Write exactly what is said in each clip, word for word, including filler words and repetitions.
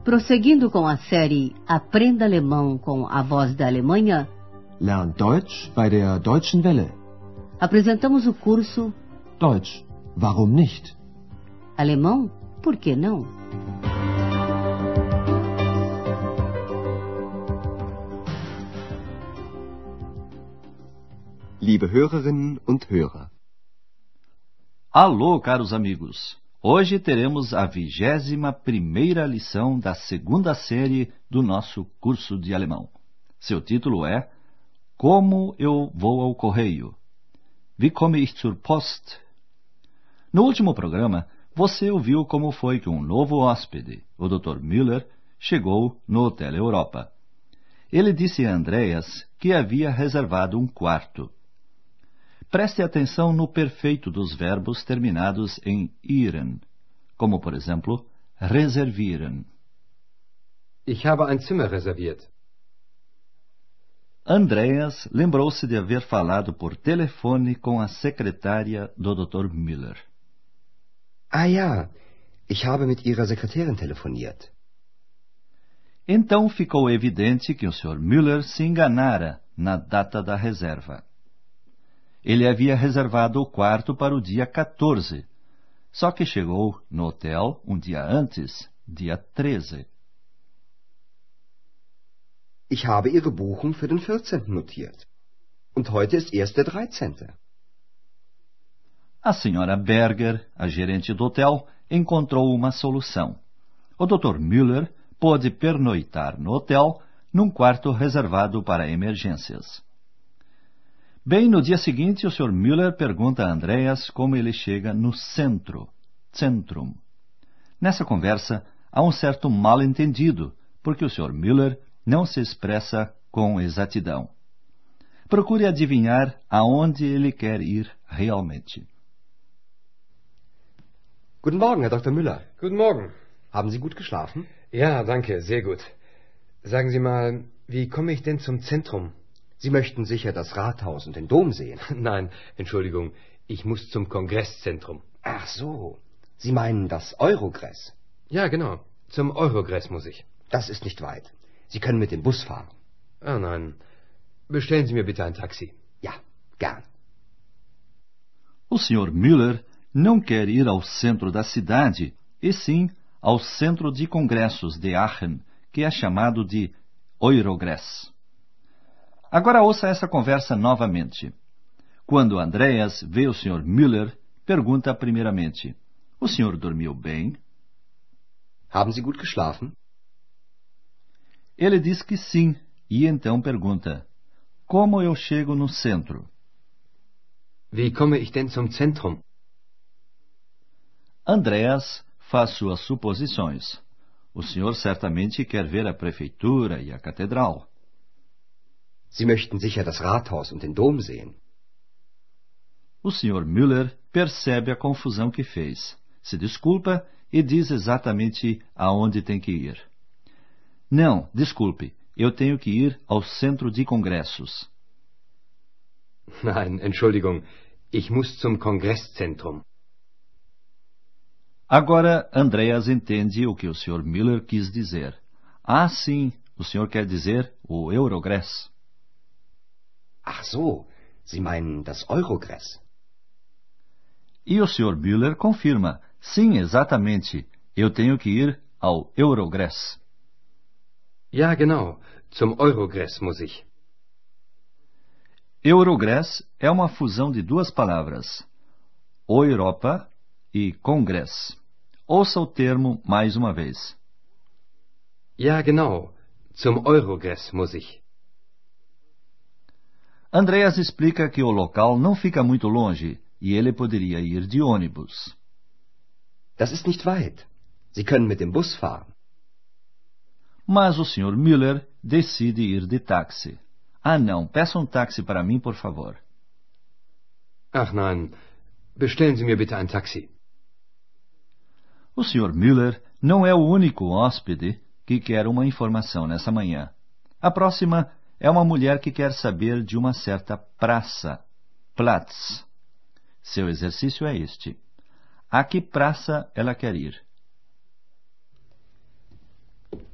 Prosseguindo com a série Aprenda Alemão com a Voz da Alemanha, Lern Deutsch bei der Deutschen Welle. Apresentamos o curso Deutsch, warum nicht? Alemão, por que não? Liebe Hörerinnen und Hörer. Alô, caros amigos! Hoje teremos a vigésima primeira lição da segunda série do nosso curso de alemão. Seu título é Como eu vou ao correio? Wie komme ich zur Post? No último programa, você ouviu como foi que um novo hóspede, o doutor Müller, chegou no Hotel Europa. Ele disse a Andreas que havia reservado um quarto. Preste atenção no perfeito dos verbos terminados em iren, como, por exemplo, reservieren. Ich habe ein Zimmer reserviert. Andreas lembrou-se de haver falado por telefone com a secretária do doutor Müller. Ah ja, ich habe mit Ihrer Sekretärin telefoniert. Então ficou evidente que o senhor Müller se enganara na data da reserva. Ele havia reservado o quarto para o dia quatorze, só que chegou no hotel um dia antes, dia treze. Ich habe Ihre Buchung für den vierzehnten notiert. Und heute ist erst der dreizehnte. A senhora Berger, a gerente do hotel, encontrou uma solução. O doutor Müller pôde pernoitar no hotel num quarto reservado para emergências. Bem, no dia seguinte, o senhor Müller pergunta a Andreas como ele chega no centro, Zentrum. Nessa conversa, há um certo mal-entendido, porque o senhor Müller não se expressa com exatidão. Procure adivinhar aonde ele quer ir realmente. Guten Morgen, Herr Doktor Müller. Guten Morgen. Haben Sie gut geschlafen? Ja, danke, sehr gut. Sagen Sie mal, wie komme ich denn zum Zentrum? Sie möchten sicher das Rathaus und den Dom sehen. Nein, Entschuldigung, ich muss zum Kongresszentrum. Ach so, Sie meinen das Eurogress? Ja, genau, zum Eurogress muss ich. Das ist nicht weit. Sie können mit dem Bus fahren. Ah, nein. Bestellen Sie mir bitte ein Taxi. Ja, gern. O senhor Müller não quer ir ao centro da cidade, e sim ao centro de congressos de Aachen, que é chamado de Eurogress. Agora ouça essa conversa novamente. Quando Andreas vê o senhor Müller, pergunta primeiramente, o senhor dormiu bem? Haben Sie gut geschlafen? Ele diz que sim, e então pergunta, como eu chego no centro? Wie komme ich denn zum Zentrum? Andreas faz suas suposições. O senhor certamente quer ver a prefeitura e a catedral. Sie möchten sicher das Rathaus und den Dom sehen. O senhor Müller percebe a confusão que fez, se desculpa e diz exatamente aonde tem que ir. Não, desculpe, eu tenho que ir ao centro de congressos. Nein, Entschuldigung, ich muss zum Kongresszentrum. Agora Andreas entende o que o senhor Müller quis dizer. Ah, sim, o senhor quer dizer o Eurogress. Ach so, Sie meinen das Eurogress? E o senhor Müller confirma, sim, exatamente, eu tenho que ir ao Eurogress. Ja, genau, zum Eurogress muss ich. Eurogress é uma fusão de duas palavras, Europa e Kongress. Ouça o termo mais uma vez. Ja, genau, zum Eurogress muss ich. Andreas explica que o local não fica muito longe e ele poderia ir de ônibus. Das ist nicht weit. Sie können mit dem Bus fahren. Mas o senhor Müller decide ir de táxi. Ah, não, peça um táxi para mim, por favor. Ach nein, bestellen Sie mir bitte ein Taxi. O senhor Müller não é o único hóspede que quer uma informação nessa manhã. A próxima é uma mulher que quer saber de uma certa praça, Platz. Seu exercício é este. A que praça ela quer ir?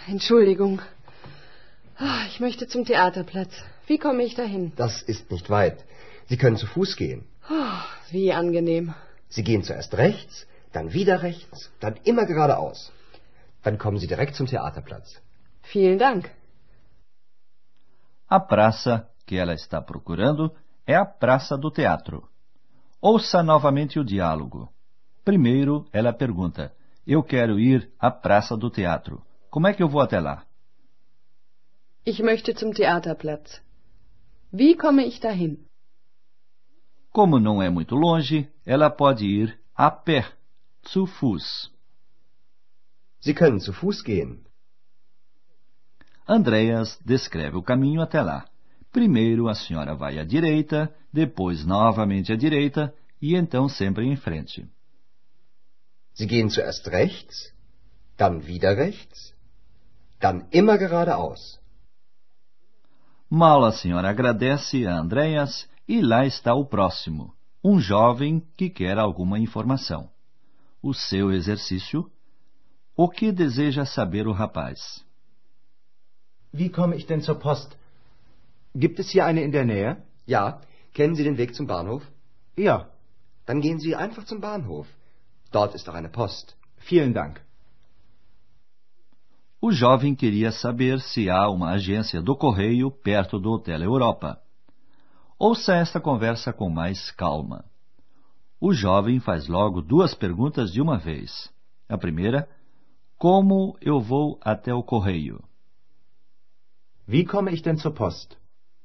Entschuldigung. Ich möchte zum Theaterplatz. Wie komme ich dahin? Das ist nicht weit. Sie können zu Fuß gehen. Wie angenehm. Sie gehen zuerst rechts, dann wieder rechts, dann immer geradeaus. Dann kommen Sie direkt zum Theaterplatz. Vielen Dank. A praça que ela está procurando é a Praça do Teatro. Ouça novamente o diálogo. Primeiro, ela pergunta: eu quero ir à Praça do Teatro. Como é que eu vou até lá? Ich möchte zum Theaterplatz. Wie komme ich dahin? Como não é muito longe, ela pode ir a pé, zu Fuß. Sie können zu Fuß gehen. Andreas descreve o caminho até lá. Primeiro a senhora vai à direita, depois novamente à direita e então sempre em frente. Sie gehen zuerst rechts, dann wieder rechts, dann immer geradeaus. Mal a senhora agradece a Andreas e lá está o próximo, um jovem que quer alguma informação. O seu exercício? O que deseja saber o rapaz? Wie komme ich denn zur Post? Gibt es hier eine in der Nähe? Ja, kennen Sie den Weg zum Bahnhof? Ja. Dann gehen Sie einfach zum Bahnhof. Dort ist auch eine Post. Vielen Dank. O jovem queria saber se há uma agência do correio perto do Hotel Europa. Ouça esta conversa com mais calma. O jovem faz logo duas perguntas de uma vez. A primeira: como eu vou até o correio? Wie komme ich denn zur Post?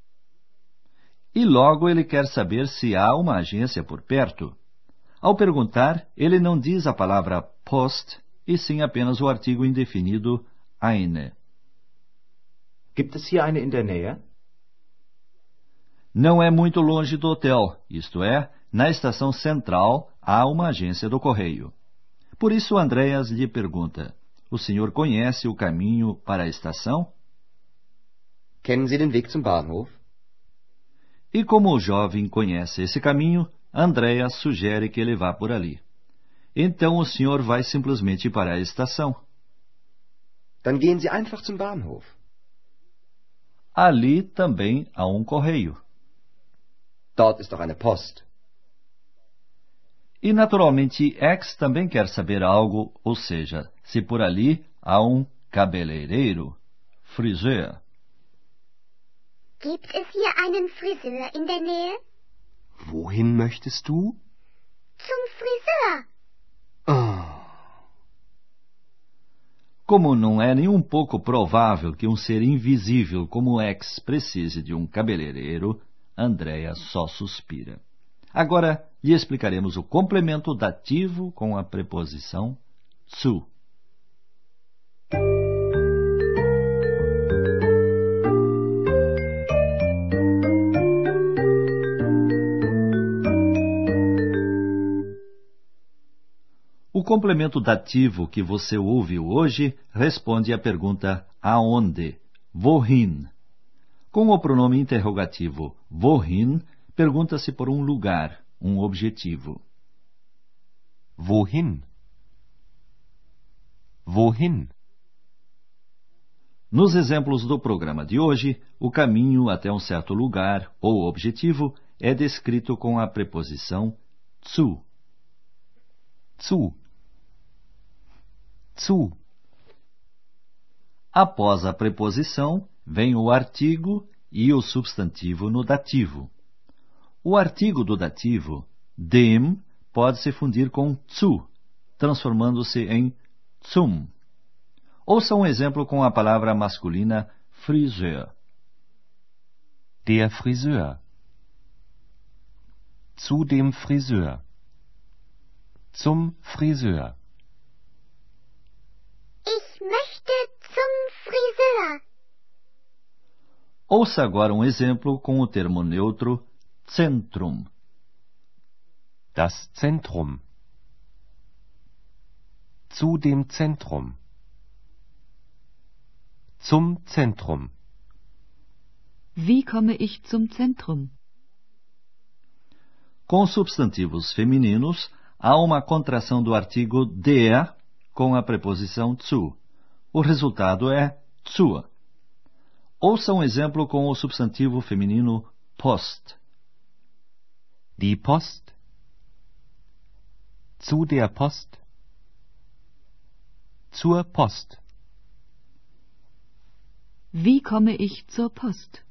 E logo ele quer saber se há uma agência por perto. Ao perguntar, ele não diz a palavra Post, e sim apenas o artigo indefinido eine. Gibt es hier eine in der Nähe? Não é muito longe do hotel, isto é, na estação central há uma agência do correio. Por isso Andreas lhe pergunta: o senhor conhece o caminho para a estação? Kennen Sie den Weg zum Bahnhof? E como o jovem conhece esse caminho, Andreas sugere que ele vá por ali. Então o senhor vai simplesmente para a estação. Dann gehen Sie einfach zum Bahnhof. Ali também há um correio. Dort ist auch eine Post. E naturalmente X também quer saber algo, ou seja, se por ali há um cabeleireiro, Friseur. Gibt es hier einen Friseur in der Nähe? Wohin möchtest du? Zum Friseur. Oh. Como não é nem um pouco provável que um ser invisível como X precise de um cabeleireiro, Andrea só suspira. Agora lhe explicaremos o complemento dativo com a preposição zu. O complemento dativo que você ouviu hoje responde à pergunta aonde, wohin. Com o pronome interrogativo wohin, pergunta-se por um lugar, um objetivo. Wohin? Wohin? Nos exemplos do programa de hoje, o caminho até um certo lugar ou objetivo é descrito com a preposição zu. Zu. Zu. Após a preposição, vem o artigo e o substantivo no dativo. O artigo do dativo, dem, pode se fundir com zu, transformando-se em zum. Ouça um exemplo com a palavra masculina Friseur. Der Friseur. Zu dem Friseur. Zum Friseur. Ich möchte zum Friseur. Ouça agora um exemplo com o termo neutro Zentrum. Das Zentrum. Zu dem Zentrum. Zum Zentrum. Wie komme ich zum Zentrum? Com substantivos femininos, há uma contração do artigo der com a preposição zu. o resultado é zur. Ouça um exemplo com o substantivo feminino Post. Die Post. Zu der Post. Zur Post. Wie komme ich zur Post?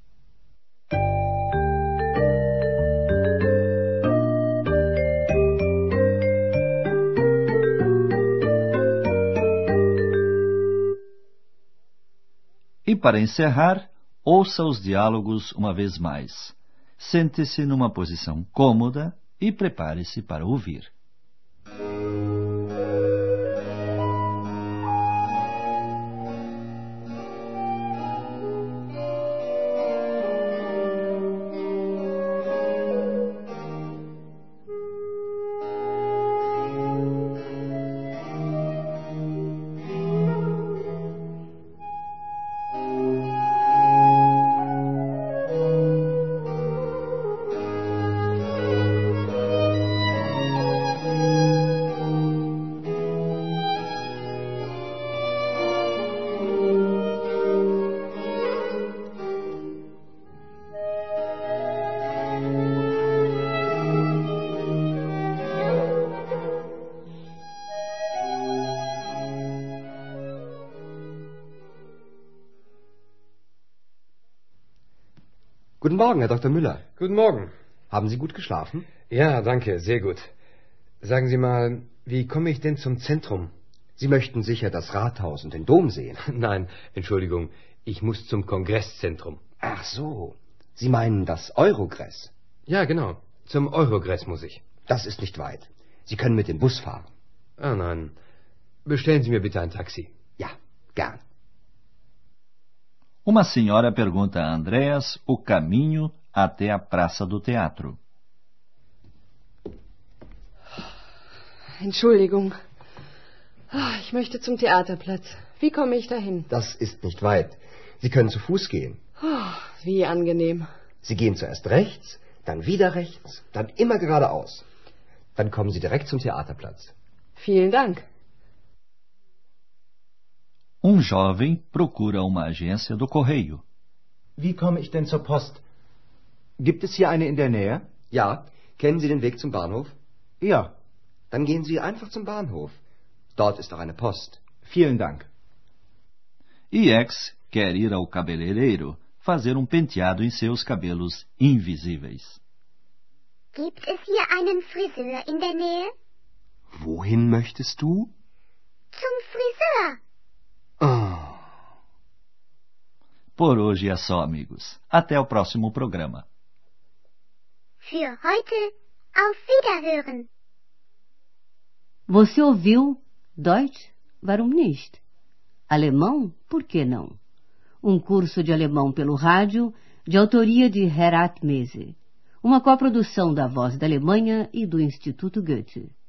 E para encerrar, ouça os diálogos uma vez mais. Sente-se numa posição cômoda e prepare-se para ouvir. Guten Morgen, Herr Doktor Müller. Guten Morgen. Haben Sie gut geschlafen? Ja, danke, sehr gut. Sagen Sie mal, wie komme ich denn zum Zentrum? Sie möchten sicher das Rathaus und den Dom sehen. Nein, Entschuldigung, ich muss zum Kongresszentrum. Ach so, Sie meinen das Eurogress? Ja, genau, zum Eurogress muss ich. Das ist nicht weit. Sie können mit dem Bus fahren. Ah, nein. Bestellen Sie mir bitte ein Taxi. Ja, gern. Uma senhora pergunta a Andreas o caminho até a Praça do Teatro. Entschuldigung. Ich möchte zum Theaterplatz. Wie komme ich dahin? Das ist nicht weit. Sie können zu Fuß gehen. Wie angenehm. Sie gehen zuerst rechts, dann wieder rechts, dann immer geradeaus. Dann kommen Sie direkt zum Theaterplatz. Vielen Dank. Um jovem procura uma agência do correio. Wie komme ich denn zur Post? Gibt es hier eine in der Nähe? Ja, kennen Sie den Weg zum Bahnhof? Ja. Dann gehen Sie einfach zum Bahnhof. Dort ist auch eine Post. Vielen Dank. E X quer ir ao cabeleireiro fazer um penteado em seus cabelos invisíveis. Gibt es hier einen Friseur in der Nähe? Wohin möchtest du? Zum Friseur. Oh. Por hoje é só, amigos. Até o próximo programa. Für heute auf Wiederhören. Você ouviu Deutsch? Warum nicht? Alemão? Por que não? Um curso de alemão pelo rádio, de autoria de Herat Mese. Uma coprodução da Voz da Alemanha e do Instituto Goethe.